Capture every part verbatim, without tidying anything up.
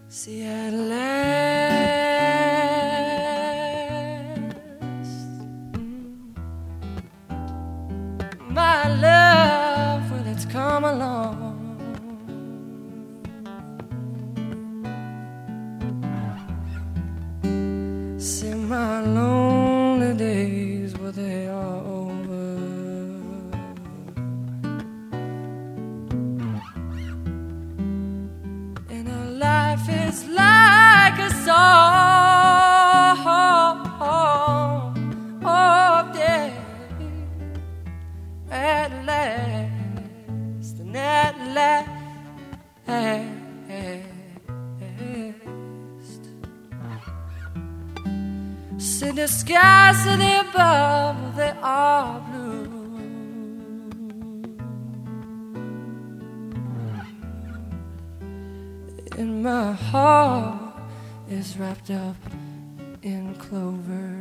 See, at last, my love, well, it's come along. See, my lonely days, well, they are over. And our life is like a song, oh, yeah. At last, and at last, see the skies of the above, they are blue. And my heart is wrapped up in clover.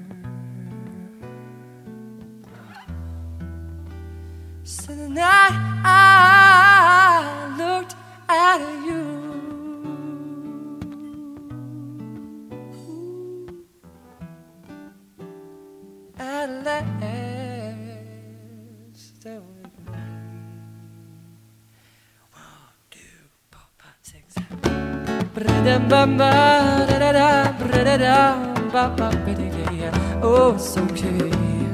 So the night I looked at you, at last, one, two, four, five, six, seven. Oh, it's okay.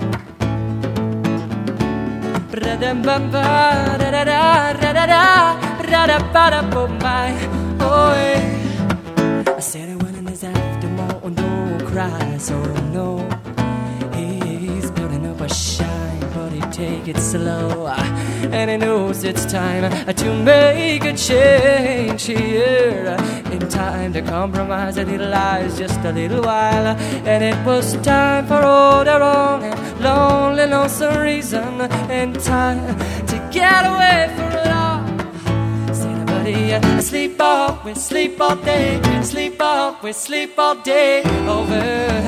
Oh, yeah. I said it when in his afternoon, don't cry, so no. He's building up a shine, but he take it slow. And he knows it's time to make a change here. In time to compromise a little lies just a little while. And it was time for all the wrong and lonely, lonesome reason. And time to get away from it all. Say nobody, uh, sleep off, we sleep all day. Sleep off, we sleep all day. Over,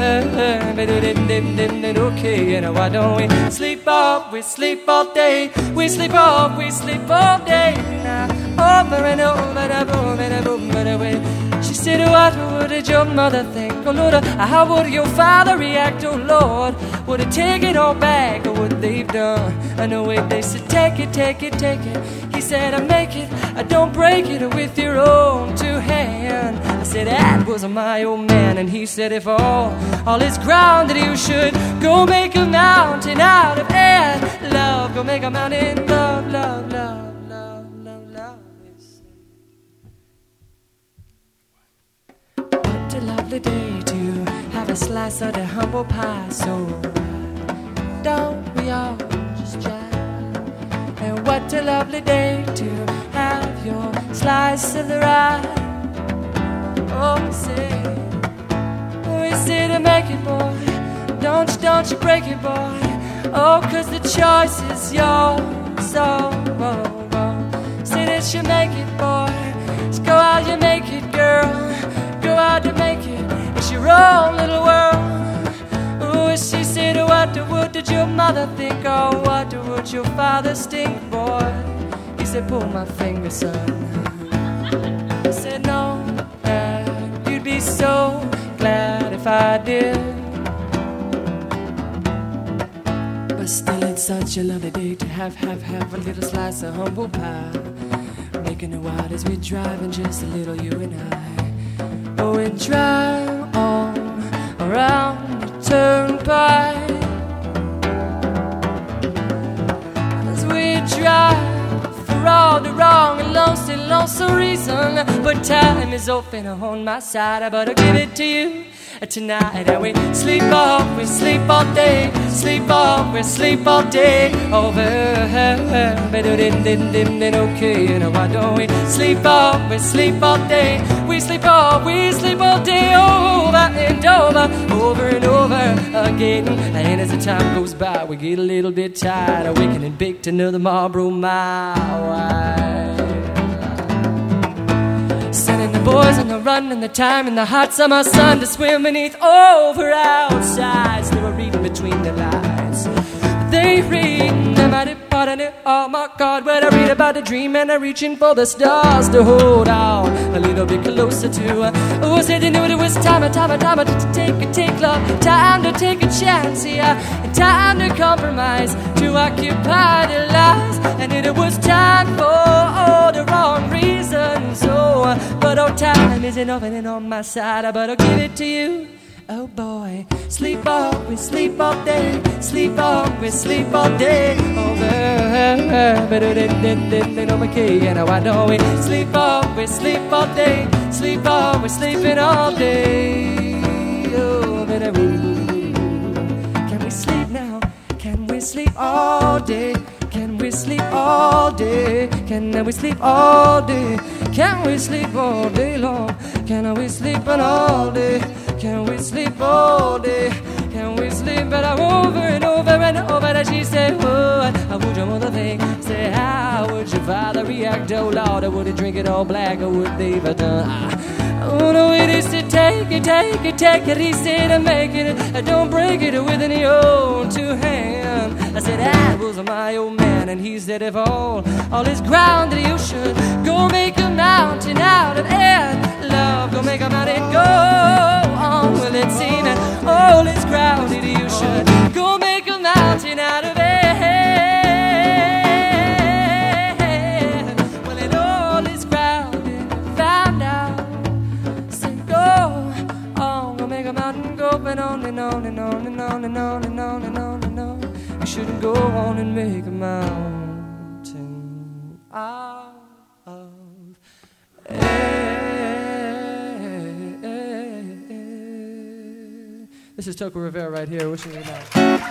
okay, and why don't we sleep off, we sleep all day. We sleep off, we sleep all day. Now, over and over and over and over and over. She said, what would your mother think? Oh Lord, how would your father react? Oh Lord, would it take it all back or what they've done? I know it, they said, take it, take it, take it. He said, I make it, I don't break it with your own two hands. I said, that was my old man. And he said, if all, all is grounded, you should go make a mountain out of air. Love, go make a mountain, love, love, love. What a lovely day to have a slice of the humble pie. So don't we all just try? And what a lovely day to have your slice of the rye. Oh, we say, we say to make it, boy. Don't you, don't you break it, boy. Oh, cause the choice is yours. So, oh, oh. Say that you make it, boy. Let's go out, you make it, girl. Go out to make it. It's your own little world. Ooh, she said, what would did your mother think? Oh, what would your father stink, boy? He said, pull my finger, son. I said, no, uh, you'd be so glad if I did. But still, it's such a lovely day to have, have, have a little slice of humble pie. Making it wild as we drive, and just a little you and I. Oh, we drive on around the turnpike. As we drive for all the wrong and lonesome, lonesome reason. But time is open on my side, but I'll give it to you tonight. And we sleep off, we sleep all day. Sleep off, we sleep all day. Over, okay, and why don't we sleep off, we sleep all day. We sleep off, we sleep all day. Over and over, over and over again. And as the time goes by, we get a little bit tired of waking and baked another Marlboro my wife. Sending the boys on the run and the time in the hot summer sun to swim beneath over outsides. They were reading between the lines. They read the mighty God, and it, oh my God, when I read about the dream and I'm reaching for the stars to hold on a little bit closer to. Uh, oh, said they knew it was time, time, time to take a take love, time to take a chance, yeah, time to compromise, to occupy the lies, and it was time for all the wrong reasons. So, uh, but oh, time isn't often on my side, but I'll give it to you. Oh boy, sleep all, we sleep all day, sleep all, we sleep all day. Over, better than than than than on key, and I know we sleep all, we sleep all day, sleep all, we're sleeping all day. Oh, better, can we sleep now? Can we sleep all day? Can we sleep all day? Can we sleep all day? Can we sleep all day long? Can we sleep all day? Can we sleep all day? Can we sleep? But I'm over and over and over. And she said, what? How would your mother think? Say, how would your father react? Oh Lord, would he drink it all black, or would they have done? Oh no, it is to take it, take it, take it. He said, and make it, don't break it with any old two hand. I said, that was my old man, and he said, if all, all is ground that you should go make a mountain out of air. Love, go make a mountain go on. Well, it seemed that all is grounded, you should go make a mountain out of air. Well, it all is grounded, found out. So go on, go make a mountain go, and on and on and on and on and on and on and on and on. You shouldn't go on and make a mountain out of air. This is Toco Rivera right here, wishing you night.